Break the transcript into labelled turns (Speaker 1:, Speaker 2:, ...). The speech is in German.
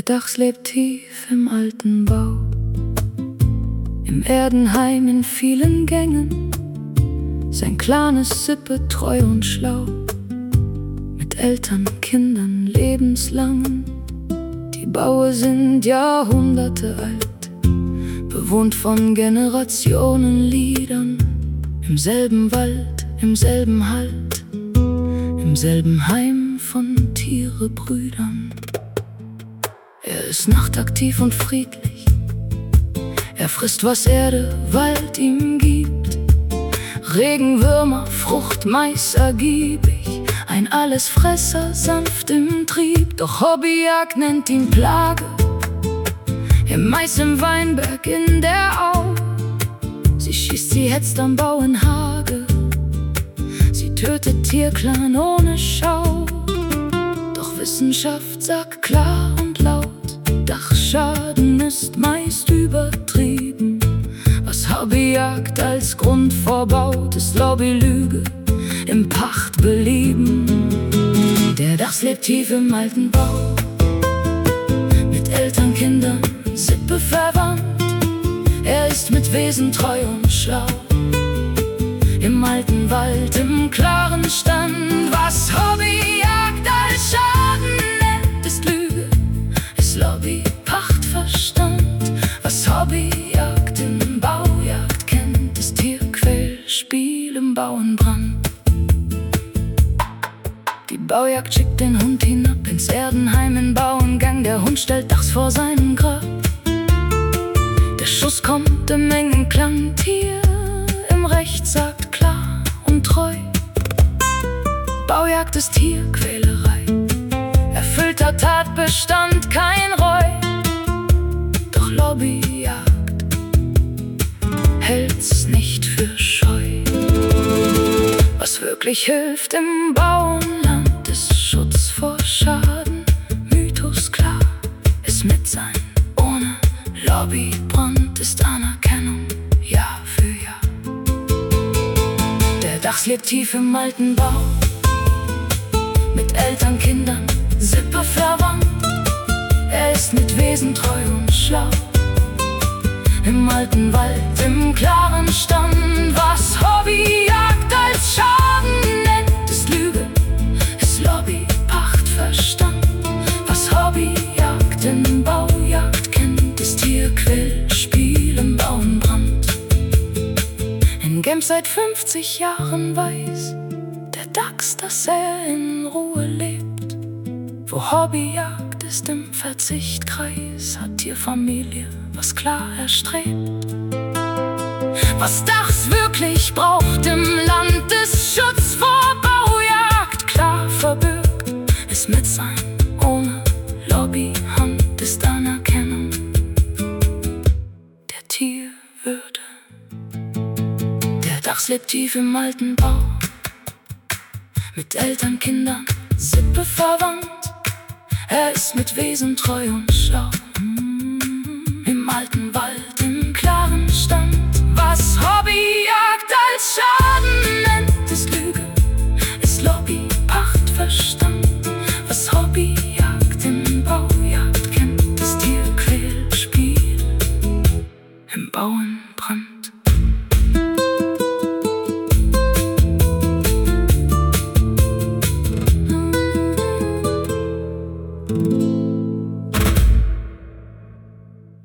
Speaker 1: Dachs lebt tief im alten Bau, im Erdenheim in vielen Gängen. Sein Clan ist Sippe, treu und schlau, mit Eltern, Kindern, lebenslangen. Die Baue sind Jahrhunderte alt, bewohnt von Generationenliedern. Im selben Wald, im selben Halt, im selben Heim von Tierebrüdern. Er ist nachtaktiv und friedlich, er frisst, was Erde, Wald ihm gibt. Regenwürmer, Frucht, Mais ergiebig, ein Allesfresser, sanft im Trieb. Doch Hobbyjagd nennt ihn Plage, im Mais, im Weinberg, in der Au. Sie schießt, sie hetzt am Bau in Hage, sie tötet Tierclan ohne Schau. Doch Wissenschaft sagt klar und laut, Dachschaden ist meist übertrieben. Was Hobbyjagd als Grund vorbaut, ist Lobbylüge im Pachtbelieben. Der Dachs lebt tief im alten Bau, mit Eltern, Kindern, Sippe verwandt. Er ist mit Wesen treu und schlau, im alten Wald, im klaren Stand. Was Hobbyjagd als Schaden nennt, ist Lüge, ist Lobby, Pachtverstand. Was Hobbyjagd in Baujagd kennt, ist Tierquälspiel im Bauernbrand. Die Baujagd schickt den Hund hinab ins Erdenheim in Bauengang. Der Hund stellt Dachs vor seinem Grab. Der Schuss kommt im engen Klang, Tier im Recht sagt klar und treu. Baujagd ist Tierquälerei, erfüllter Tatbestand, kein Reu. Doch Lobbyjagd hält's nicht für scheu. Was wirklich hilft im Bauernland, ist Schutz vor Schaden. Mythos klar, ist Mitsein ohne Lobbybrand, ist Anerkennung Jahr für Jahr. Der Dachs lebt tief im alten Bau, mit Eltern, Kindern, Sippe verwandt. Er ist mit Wesen treu und schlau, im alten Wald, im klaren Stand. Was Hobbyjagd als Schaden nennt, ist Lüge, ist Lobby, Pachtverstand. Was Hobbyjagd in Baujagd kennt, ist Tierquälspiel im Bauernbrand. In Genf seit 50 Jahren weiß der Dachs, dass er in Ruhe lebt. Wo Hobbyjagd ist im Verzichtkreis, hat Tierfamilie was klar erstrebt. Was Dachs wirklich braucht im Land, ist Schutz vor Baujagd, klar verbürgt. Ist Mitsein ohne Lobbyhand, ist Anerkennung der Tierwürde. Der Dachs lebt tief im alten Bau, mit Eltern, Kindern, Sippe verwandt. Er ist mit Wesen treu und schlau, im alten Wald, im klaren Stand. Was Hobbyjagd als Schaden nennt, ist Lüge, ist Lobby, Pachtverstand. Was Hobbyjagd in Baujagd kennt, ist Tierquälspiel im Bauen.